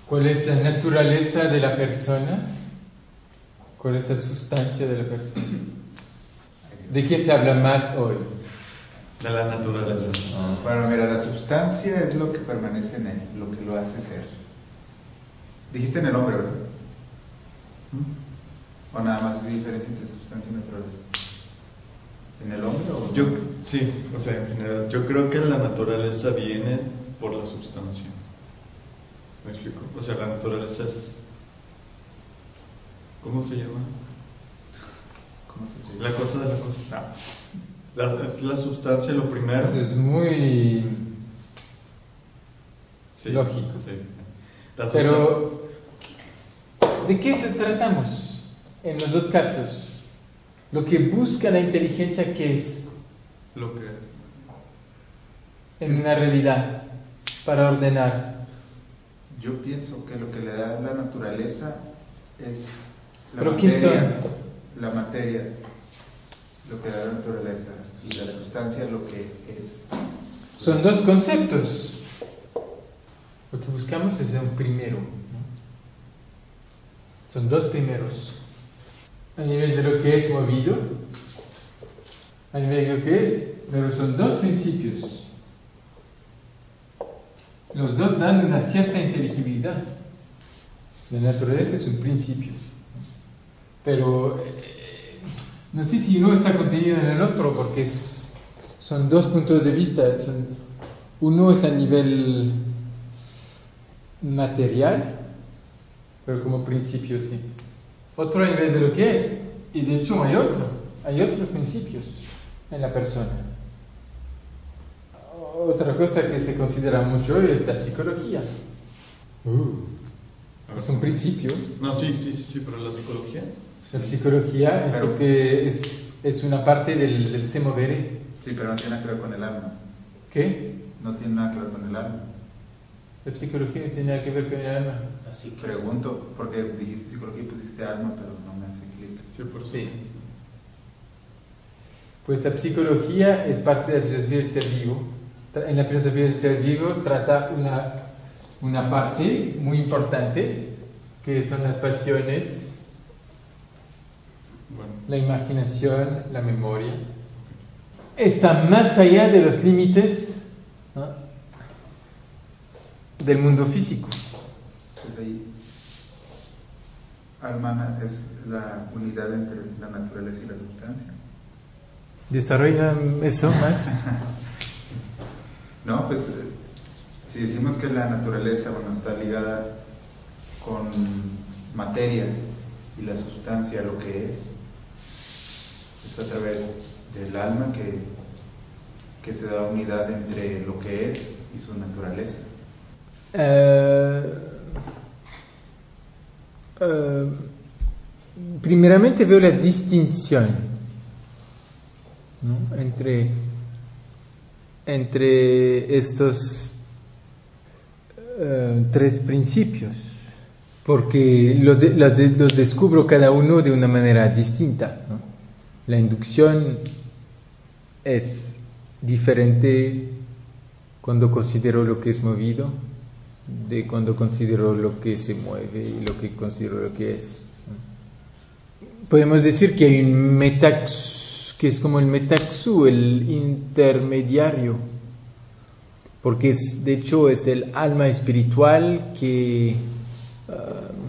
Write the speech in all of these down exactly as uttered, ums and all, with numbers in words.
¿Cuál es la naturaleza de la persona? ¿Cuál es la sustancia de la persona? ¿De qué se habla más hoy? De la naturaleza. Ah. Bueno, mira, la sustancia es lo que permanece en él, lo que lo hace ser. Dijiste en el hombre, ¿verdad? ¿O nada más hay diferencia entre sustancia y naturaleza? ¿En el hombre o...? Yo, sí, o sea, en general, yo creo que la naturaleza viene por la sustancia. ¿Me explico? O sea, la naturaleza es... ¿Cómo se llama? ¿Cómo se dice? La cosa de la cosa. No. La, es la sustancia lo primero. Eso es muy Sí, lógico. Sí, sí. La Pero, ¿de qué se tratamos en los dos casos? Lo que busca la inteligencia, ¿qué es? Lo que es. En una realidad, para ordenar. Yo pienso que lo que le da la naturaleza es la ¿Pero materia, qué son? la materia, lo que da la naturaleza, y la sustancia lo que es. Son dos conceptos. Lo que buscamos es un primero, ¿no? Son dos primeros. A nivel de lo que es movido, a nivel de lo que es, pero son dos principios. Los dos dan una cierta inteligibilidad. La naturaleza es un principio. Pero eh, no sé si uno está contenido en el otro, porque es, son dos puntos de vista. Son, uno es a nivel material, pero como principio sí. Otro a nivel de lo que es. Y de hecho hay otro. Hay otros principios en la persona. Otra cosa que se considera mucho hoy es la psicología. Uh, es un principio. No, sí, sí, sí, sí, pero la psicología. La psicología es Pero, lo que es, es una parte del, del se movere. Sí, pero no tiene nada que ver con el alma. ¿Qué? No tiene nada que ver con el alma. La psicología no tiene nada que ver con el alma. Así que pregunto, porque dijiste psicología y pusiste alma, pero no me hace clic. Sí, por eso. Sí. Pues la psicología es parte de la filosofía del ser vivo. En la filosofía del ser vivo trata una, una parte muy importante, que son las pasiones, Bueno. la imaginación, la memoria. Está más allá de los límites, ¿no?, del mundo físico. Pues ahí, alma es la unidad entre la naturaleza y la sustancia. Desarrolla eso más. No, pues si decimos que la naturaleza, bueno, está ligada con materia y la sustancia, lo que es, es a través del alma que, que se da unidad entre lo que es y su naturaleza. Uh, uh, primeramente veo la distinción, ¿no?, entre entre estos uh, tres principios, porque lo de, las de, los descubro cada uno de una manera distinta, ¿no? La inducción es diferente cuando considero lo que es movido de cuando considero lo que se mueve y lo que considero lo que es. Podemos decir que hay un metax, que es como el metaxu, el intermediario, porque es, de hecho es el alma espiritual que, uh,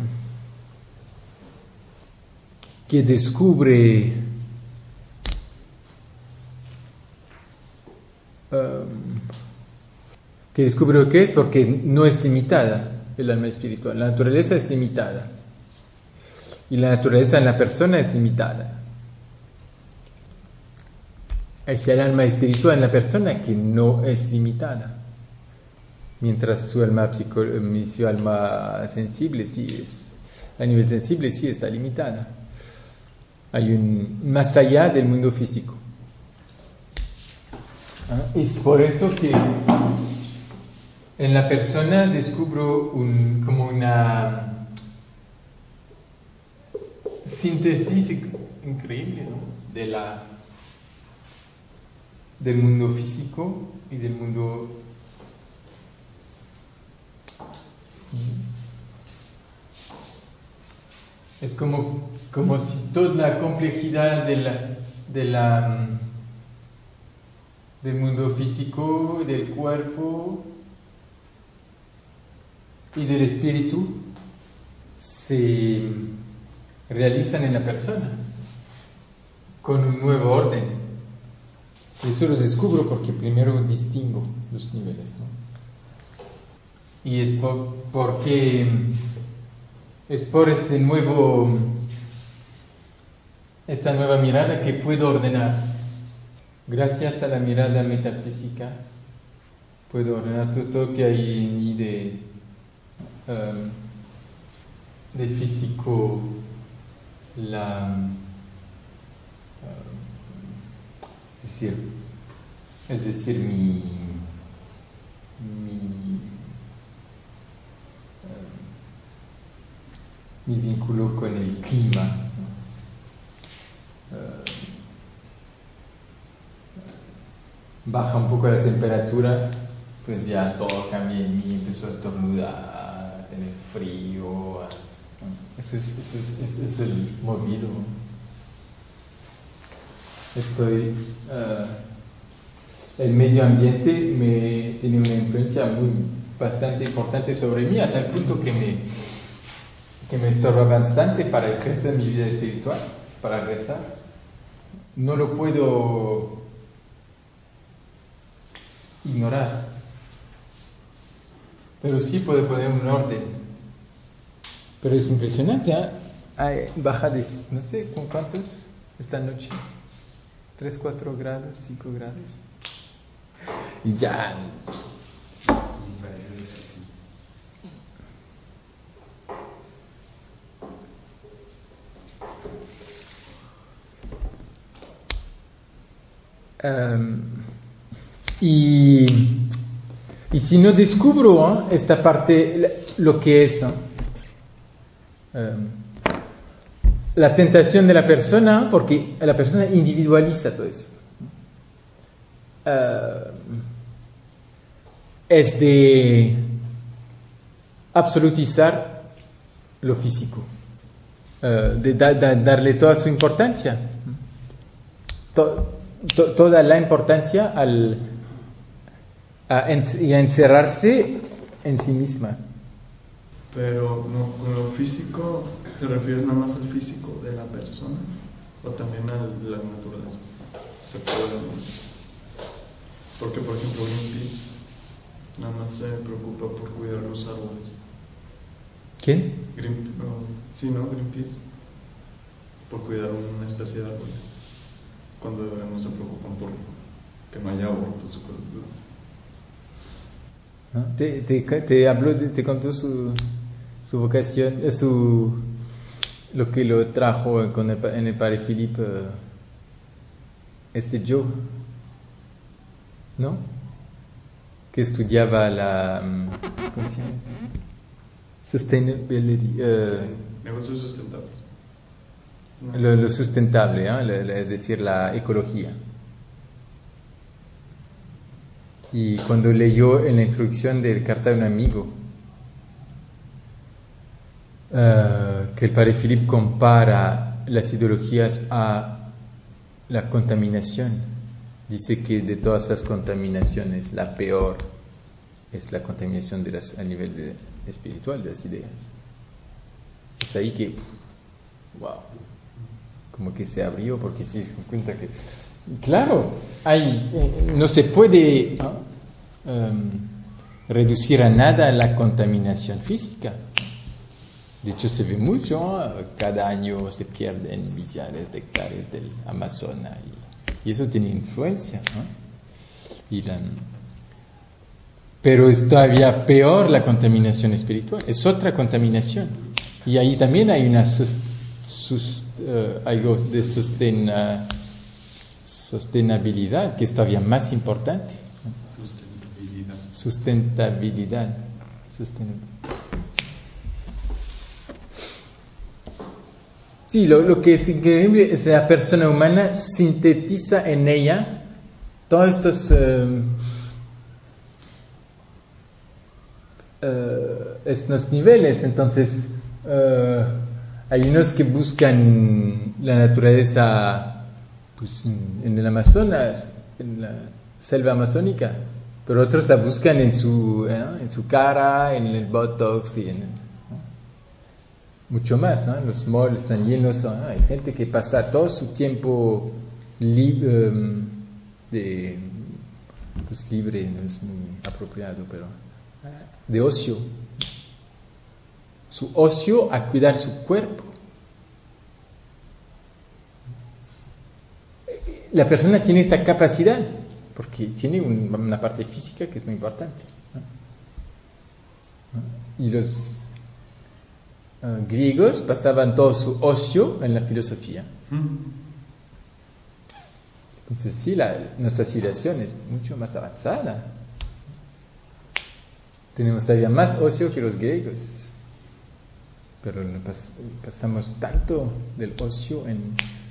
que descubre um, que descubre lo que es, porque no es limitada el alma espiritual. La naturaleza es limitada y la naturaleza en la persona es limitada. Es el alma espiritual en la persona que no es limitada, mientras su alma, psico, su alma sensible sí es, a nivel sensible sí está limitada. Hay un más allá del mundo físico. Es por eso que en la persona descubro un, como una síntesis increíble, ¿no?, de la, del mundo físico y del mundo Es como, como si toda la complejidad de la, de la, del mundo físico, del cuerpo y del espíritu se realizan en la persona con un nuevo orden. Eso lo descubro porque primero distingo los niveles, ¿no? Y es por, porque es por este nuevo, esta nueva mirada que puedo ordenar. Gracias a la mirada metafísica puedo ordenar todo lo que hay en mí de, um, de físico, la, um, es decir, es decir, mi, mi, um, mi vínculo con el clima, ¿no? Uh, baja un poco la temperatura, pues ya todo cambia en mí, empiezo a estornudar, a tener frío, a, eso, es, eso es, es, es el movido. Estoy, uh, el medio ambiente me tiene una influencia muy bastante importante sobre mí, a tal punto que me, que me estorba bastante para ejercer mi vida espiritual, para rezar. No lo puedo ignorar, pero sí puedo poner un orden. Pero es impresionante, ¿eh? Hay baja de, no sé, ¿con cuántos esta noche? tres, cuatro grados, cinco grados. Y ya. Um, y, y si no descubro, ¿eh?, esta parte, lo que es, ¿eh?, um, la tentación de la persona, porque la persona individualiza todo eso, uh, es de absolutizar lo físico, uh, de da, da, darle toda su importancia, to, to, toda la importancia al, a, en, y a encerrarse en sí misma. Pero no, con lo físico, ¿te refieres nada más al físico de la persona o también a la naturaleza? Se puede, porque por ejemplo Greenpeace nada más se preocupa por cuidar los árboles. ¿Quién? Green, no, sí, ¿no? Greenpeace, por cuidar una especie de árboles, cuando deberíamos se preocupan por que no haya abortos o cosas así. ¿No? Te, te, te habló, te, te contó su, su vocación, su, lo que lo trajo con el, en el Padre Philippe, este Joe, ¿no? Que estudiaba la, ¿cómo se llama eso? Sustainability, uh, sí, negocios sustentables. No. Lo, lo sustentable, ¿eh? lo, lo, es decir, la ecología. Y cuando leyó en la introducción de Carta de un amigo, uh, que el Padre Philippe compara las ideologías a la contaminación, dice que de todas las contaminaciones, la peor es la contaminación de las, a nivel de, espiritual de las ideas. Es ahí que, wow, como que se abrió, porque se dio cuenta que, claro, hay, eh, no se puede, ¿no?, um, reducir a nada la contaminación física. De hecho, se ve mucho, ¿eh? Cada año se pierden millares de hectáreas del Amazonas y, y eso tiene influencia, ¿no? Y la, pero es todavía peor la contaminación espiritual, es otra contaminación. Y ahí también hay una sus, sus, uh, algo de susten, uh, sostenibilidad que es todavía más importante. Sustentabilidad. Sustentabilidad. Sustentabilidad. Sí, lo, lo que es increíble es que la persona humana sintetiza en ella todos estos uh, uh, estos niveles. Entonces, uh, hay unos que buscan la naturaleza pues, en el Amazonas, en la selva amazónica, pero otros la buscan en su, ¿eh? en su cara, en el botox y en, ¿no? mucho más. ¿no? Los malls están llenos, ¿no? hay gente que pasa todo su tiempo li- um, de, pues libre, no es muy apropiado, pero de ocio. Su ocio a cuidar su cuerpo. La persona tiene esta capacidad porque tiene un, una parte física que es muy importante. ¿no? Y los uh, griegos pasaban todo su ocio en la filosofía. Entonces sí, la, nuestra civilización es mucho más avanzada. Tenemos todavía más ocio que los griegos. Pero pas, pasamos tanto del ocio en,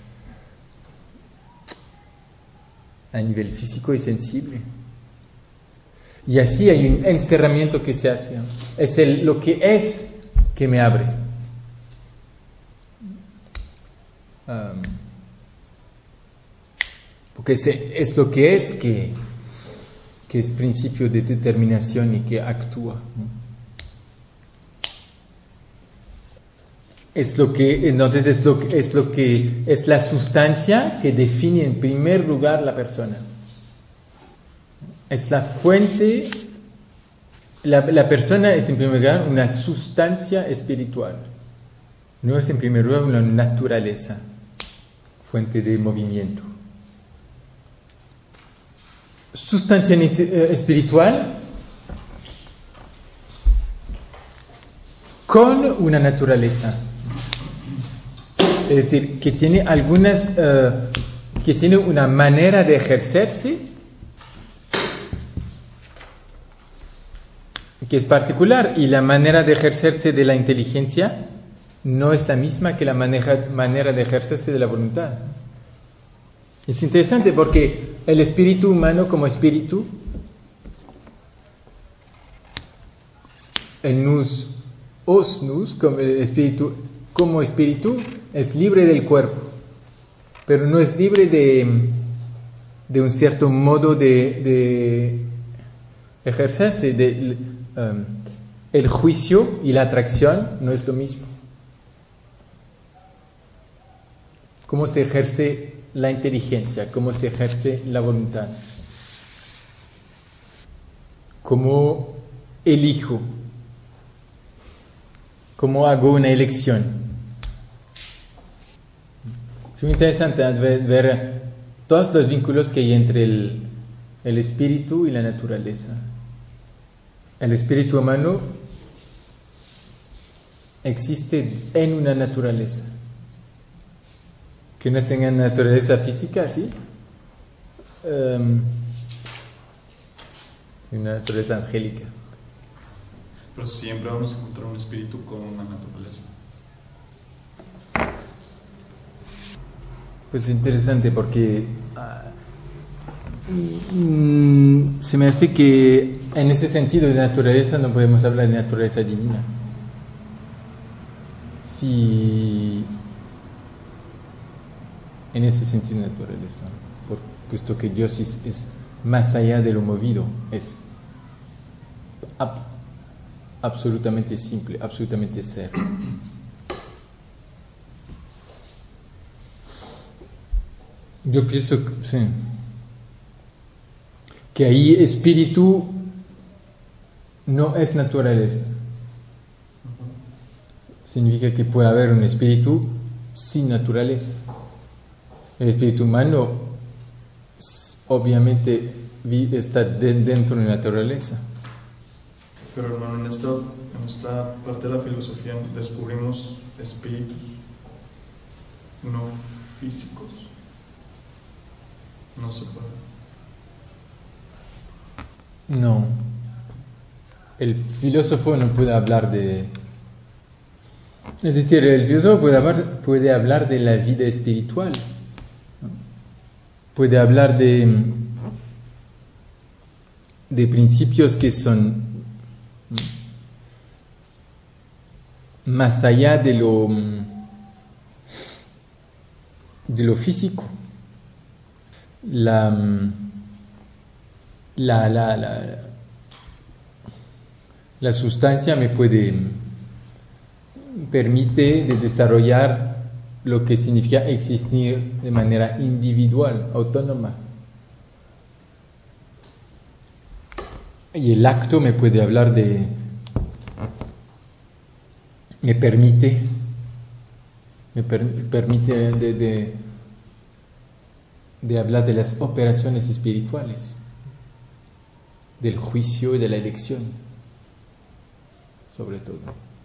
a nivel físico y sensible. Y así hay un encerramiento que se hace. Es el, lo que es que me abre. Um, porque es, es lo que es que, que es principio de determinación y que actúa. ¿no? Es lo que, entonces es lo, es lo que es la sustancia que define en primer lugar la persona. Es la fuente, la, la persona es en primer lugar una sustancia espiritual. No es en primer lugar una naturaleza, fuente de movimiento. Sustancia espiritual con una naturaleza. Es decir, que tiene algunas, uh, que tiene una manera de ejercerse que es particular, y la manera de ejercerse de la inteligencia no es la misma que la maneja, manera de ejercerse de la voluntad. Es interesante porque el espíritu humano como espíritu, el nous os nous, como el espíritu, como espíritu, es libre del cuerpo, pero no es libre de, de un cierto modo de, de ejercerse. De, um, el juicio y la atracción no es lo mismo. ¿Cómo se ejerce la inteligencia? ¿Cómo se ejerce la voluntad? ¿Cómo elijo? ¿Cómo hago una elección? Es muy interesante ver, ver todos los vínculos que hay entre el, el espíritu y la naturaleza. El espíritu humano existe en una naturaleza. Que no tenga naturaleza física, ¿sí? Um, una naturaleza angélica. Pero siempre vamos a encontrar un espíritu con una naturaleza. Pues es interesante porque uh, mm, se me hace que en ese sentido de naturaleza no podemos hablar de naturaleza divina. Si en ese sentido de naturaleza, por, puesto que Dios es, es más allá de lo movido, es ab, absolutamente simple, absolutamente ser. Yo pienso que, sí, que ahí espíritu no es naturaleza. Significa que puede haber un espíritu sin naturaleza. El espíritu humano obviamente vive, está de, dentro de la naturaleza. Pero hermano, en esta, en esta parte de la filosofía descubrimos espíritus no físicos. No se puede. No. El filósofo no puede hablar de... Es decir, el filósofo puede hablar, puede hablar de la vida espiritual. Puede hablar de, de principios que son más allá de lo, de lo físico. La, la, la, la, la sustancia me puede, permite de desarrollar lo que significa existir de manera individual, autónoma. Y el acto me puede hablar de, me permite, me per, permite de, de, de hablar de las operaciones espirituales, del juicio y de la elección, sobre todo.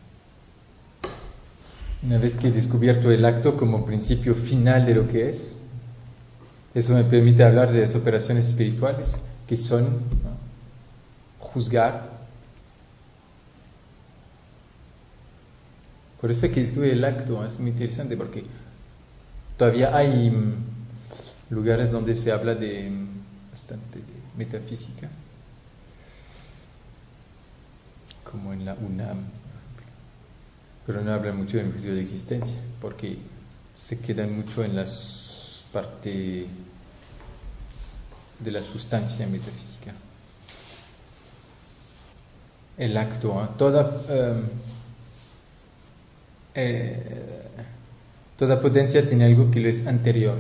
Una vez que he descubierto el acto como principio final de lo que es, eso me permite hablar de las operaciones espirituales, que son, ¿no?, juzgar. Por eso es que descubrí el acto, es muy interesante, porque todavía hay lugares donde se habla de bastante de metafísica, como en la UNAM, pero no hablan mucho del juicio de existencia, porque se quedan mucho en la parte de la sustancia metafísica. El acto, ¿eh? toda, eh, eh, toda potencia tiene algo que le es anterior.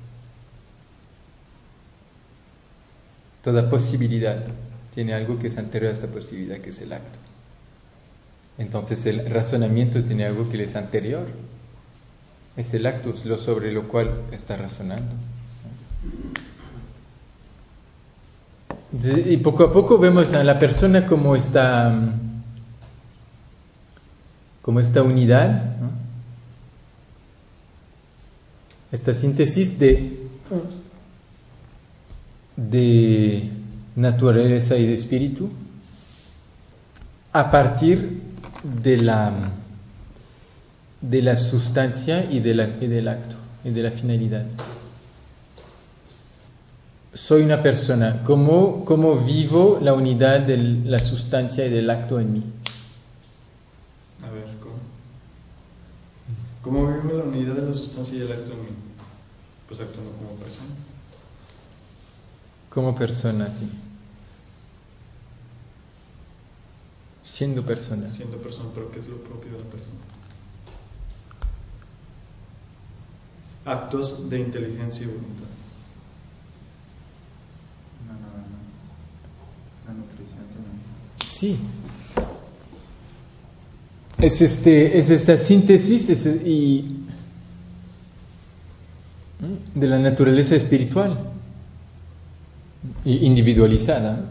Toda posibilidad tiene algo que es anterior a esta posibilidad, que es el acto. Entonces el razonamiento tiene algo que le es anterior. Es el acto, lo sobre lo cual está razonando. Y poco a poco vemos a la persona como esta, como esta unidad, ¿no?, esta síntesis de, de naturaleza y de espíritu a partir de la, de la sustancia y, de la, y del acto y de la finalidad. Soy una persona, ¿cómo, cómo vivo la unidad de la sustancia y del acto en mí? A ver, ¿cómo? ¿Cómo vivo la unidad de la sustancia y el acto en mí? Pues actuando como persona. Como persona, sí. Siendo persona. Siendo persona, pero ¿qué es lo propio de la persona? Actos de inteligencia y voluntad. No, nada más. La nutrición también. Sí. Es, este, es esta síntesis es, y, de la naturaleza espiritual y individualizada.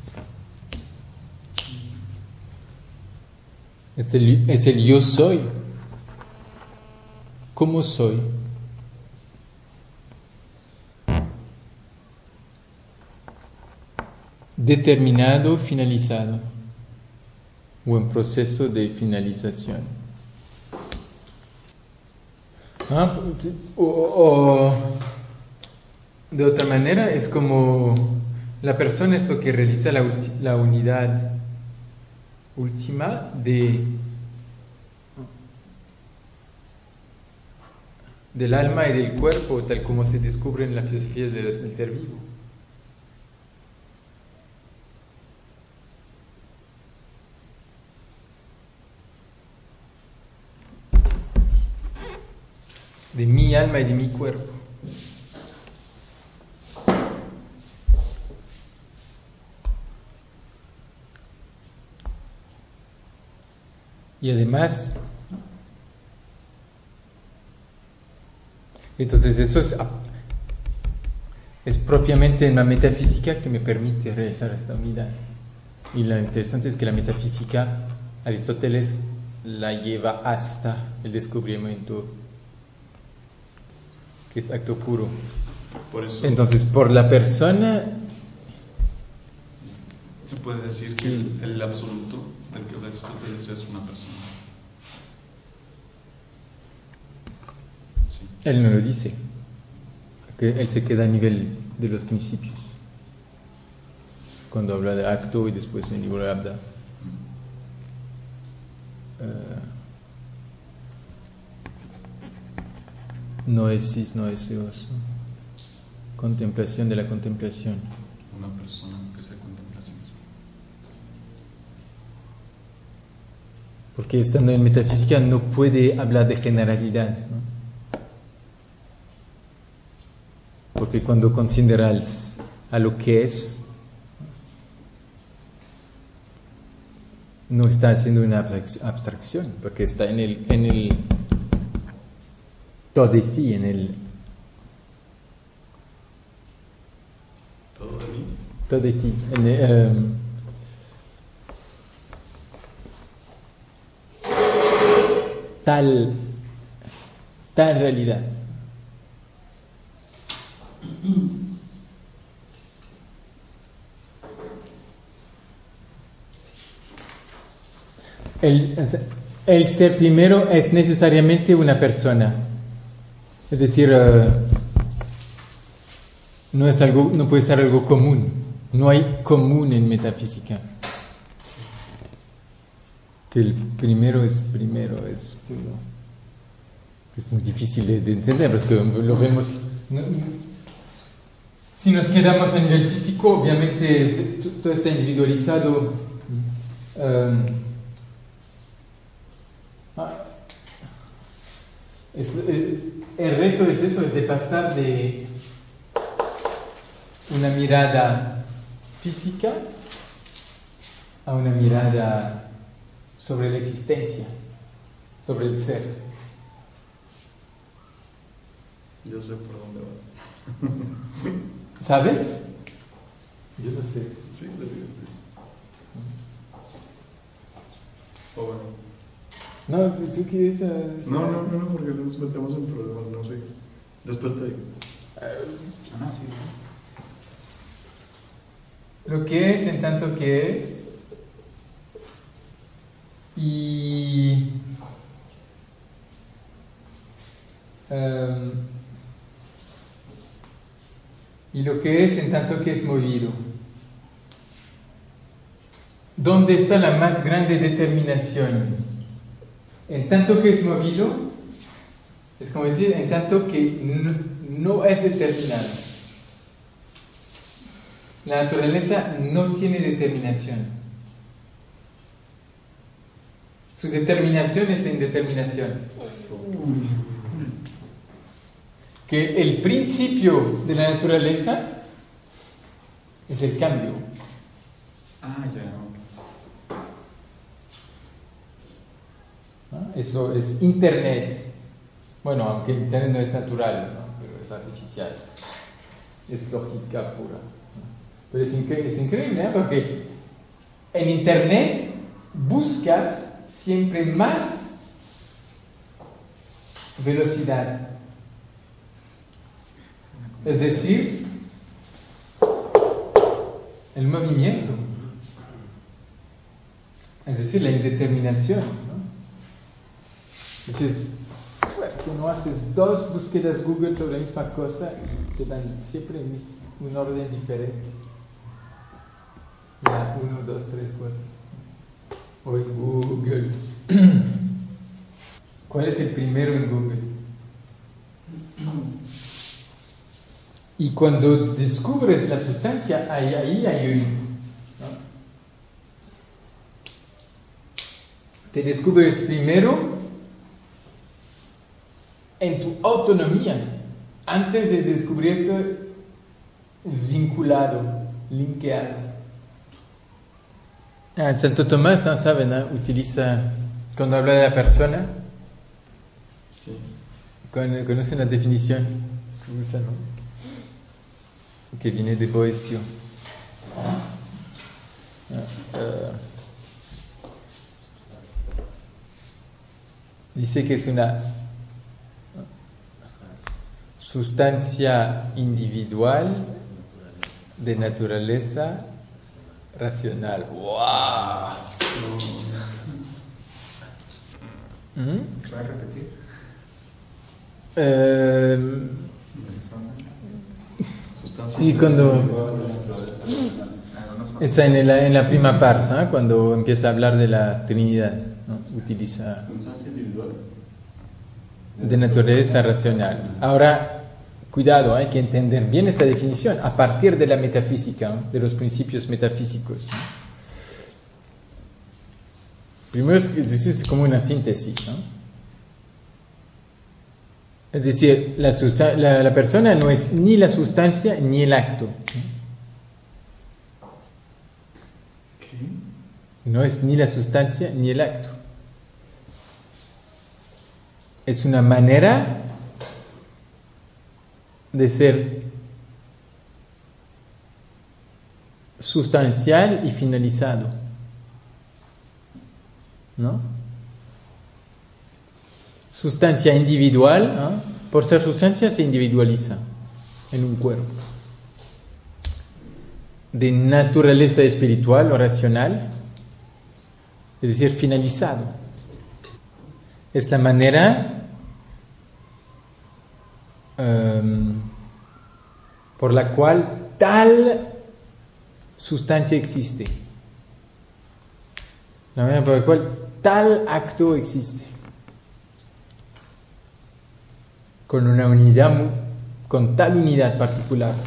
Es el, es el yo soy. ¿Cómo soy? Determinado, finalizado, o en proceso de finalización. ¿Ah? O, o de otra manera es como la persona es lo que realiza la, la unidad última de del alma y del cuerpo, tal como se descubre en la filosofía del ser vivo. De mi alma y de mi cuerpo. Y además, entonces eso es, es propiamente una metafísica que me permite realizar esta unidad. Y lo interesante es que la metafísica, Aristóteles la lleva hasta el descubrimiento, que es acto puro. Por eso, entonces, por la persona, se puede decir que el, el absoluto del que habla Aristóteles es una persona. Sí. Él no lo dice, que él se queda a nivel de los principios, cuando habla de acto y después en libro habla uh, noesis, noeseos. Contemplación de la contemplación. Una persona que se contempla a sí misma. Porque estando en metafísica no puede hablar de generalidad, ¿no? Porque cuando considera al, a lo que es, no está haciendo una abstracción, porque está en el, en el todo de ti, en el todo de mí, todo de ti, en el, um, tal, tal realidad. El, el ser primero es necesariamente una persona, es decir, uh, no es algo, no puede ser algo común, no hay común en metafísica. Que el primero es primero, es uno. Es muy difícil de, de entender, porque lo vemos. No, si nos quedamos a nivel físico, obviamente todo está individualizado. Um, es, el, el reto es eso, es de pasar de una mirada física a una mirada sobre la existencia, sobre el ser. Yo sé por dónde va. ¿Sabes? Yo lo sé. Sí, definitivamente. O bueno. No, ¿tú, tú quieres? Uh, no, no, no, no, porque nos metemos en problemas, no sé. Después te digo. Uh, no, sí. Lo que es en tanto que es. Y. Um, y lo que es en tanto que es movido. ¿Dónde está la más grande determinación? En tanto que es movido, es como decir, en tanto que no, no es determinado. La naturaleza no tiene determinación. Su determinación es la indeterminación. Que el principio de la naturaleza es el cambio. Ah, ya. ¿No? Eso es Internet. Bueno, aunque Internet no es natural, ¿no? Pero es artificial. Es lógica pura, ¿no? Pero es, incre- es increíble, ¿eh? Porque en Internet buscas siempre más velocidad. Es decir, el movimiento. Es decir, la indeterminación, ¿no? Entonces, que no haces dos búsquedas Google sobre la misma cosa y te dan siempre un orden diferente. Ya, uno, dos, tres, cuatro. O en Google. ¿Cuál es el primero en Google? Y cuando descubres la sustancia, ahí, ahí hay un, ¿no? Te descubres primero en tu autonomía, antes de descubrirte vinculado, linkeado. Ah, Santo Tomás, ¿no? ¿Saben? ¿No? Utiliza, cuando habla de la persona, Sí. ¿conocen la definición? ¿Cómo está, no? Que viene de Boecio. Uh, dice que es una sustancia individual de naturaleza racional. ¡Wow! ¿Mm? ¿Puedes repetir? Eh, Sustancia sí, cuando está en la, en la prima parsa, ¿eh? Cuando empieza a hablar de la Trinidad, ¿no? Utiliza. Sustancia individual. de naturaleza racional. Ahora, cuidado, hay que entender bien esta definición a partir de la metafísica, de los principios metafísicos. Primero es, es decir, es como una síntesis, ¿no? Es decir, la, la, la persona no es ni la sustancia ni el acto. ¿Qué? No es ni la sustancia ni el acto. Es una manera de ser sustancial y finalizado, ¿no? Sustancia individual, ¿no? Por ser sustancia se individualiza en un cuerpo. De naturaleza espiritual o racional, es decir, finalizado. Es la manera um, por la cual tal sustancia existe. La manera por la cual tal acto existe. Con una unidad, con tal unidad particular,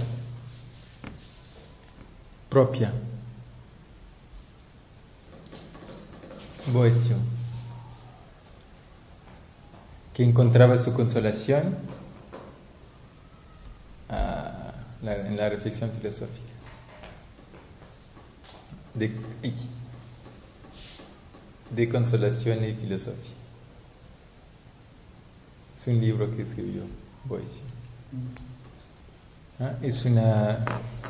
propia. Boecio, que encontraba su consolación ah, la, en la reflexión filosófica. De, de consolación y filosofía. Es un libro que escribió Boecio. ¿Ah? Es una...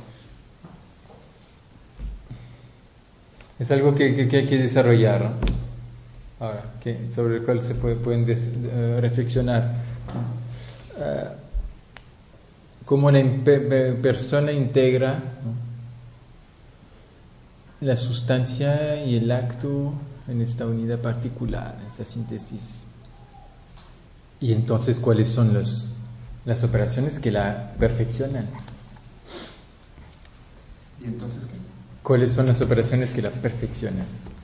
Es algo que, que, que hay que desarrollar, ¿no? Ahora, que, sobre el cual se puede, pueden des, uh, reflexionar. Uh, cómo la impe- persona integra, ¿no?, la sustancia y el acto en esta unidad particular, en esa síntesis. Y entonces, ¿cuáles son los, las operaciones que la perfeccionan? ¿Y entonces qué? ¿Cuáles son las operaciones que la perfeccionan?